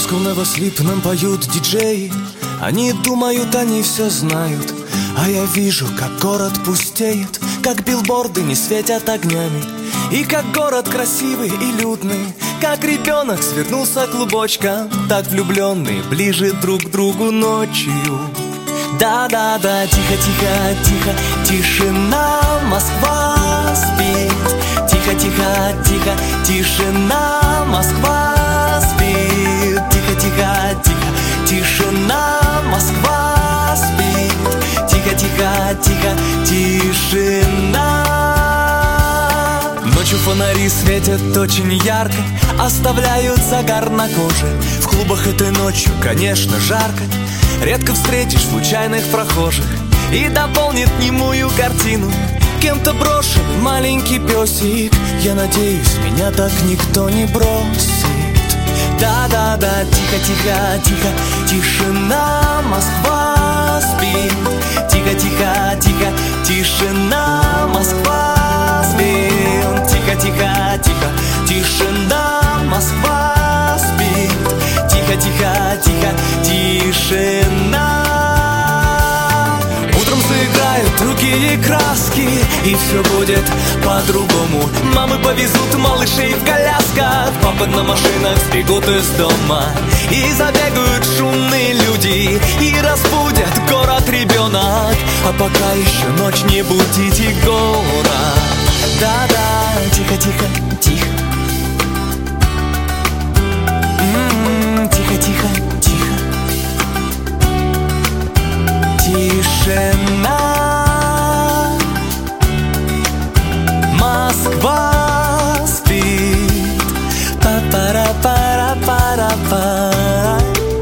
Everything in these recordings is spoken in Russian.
School Never Sleep нам поют диджеи. Они думают, они все знают, а я вижу, как город пустеет, как билборды не светят огнями, и как город красивый и людный, как ребенок свернулся клубочком, так влюбленные ближе друг к другу ночью. Да-да-да, тихо-тихо-тихо, тишина, Москва спит. Тихо-тихо-тихо, тишина, Москва спит. Тихо-тихо-тихо, тишина, Москва спит. Тихо-тихо-тихо, тишина. Ночью фонари светят очень ярко, оставляют загар на коже. В клубах этой ночью, конечно, жарко. Редко встретишь случайных прохожих, и дополнит немую картину кем-то брошенный маленький песик. Я надеюсь, меня так никто не бросит. Да-да-да, тихо-тихо-тихо, тишина, Москва спит. Тихо-тихо-тихо, тишина, Москва спит. Тихо-тихо-тихо, тишина, Москва спит. Тихо-тихо-тихо, тишина. Утром заиграют другие краски, и все будет по-другому. Мамы повезут малышей в колясках, папы на машинах сбегут из дома, и забегают шумные люди, и разбудят город ребенок. А пока еще ночь, не будите город. Да-да, тихо-тихо, тихо. Тихо-тихо, тихо. Тишина. Москва спит. Па-пара-пара-пара-пара.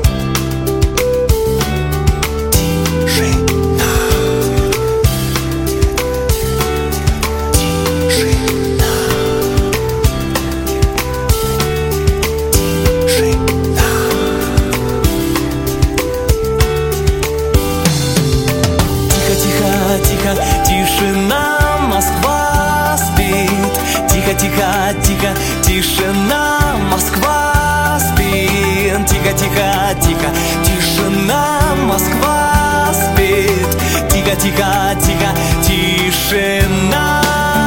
Тишина. Тишина. Тишина. Тихо-тихо-тихо, тишина, Москва спит. Тихо-тихо-тихо, тишина, Москва спит. Тихо-тихо-тихо, тишина, Москва спит. Тихо-тихо-тихо, тишина.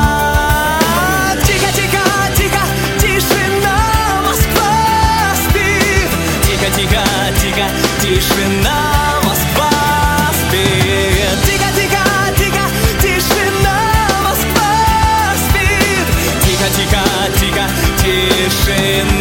Тихо-тихо-тихо, тишина, Москва спит. Тихо-тихо-тихо, тишина, Москва спит. Тихо-тихо-тихо, тишина, Москва спит. Тихо-тихо-тихо, тишина.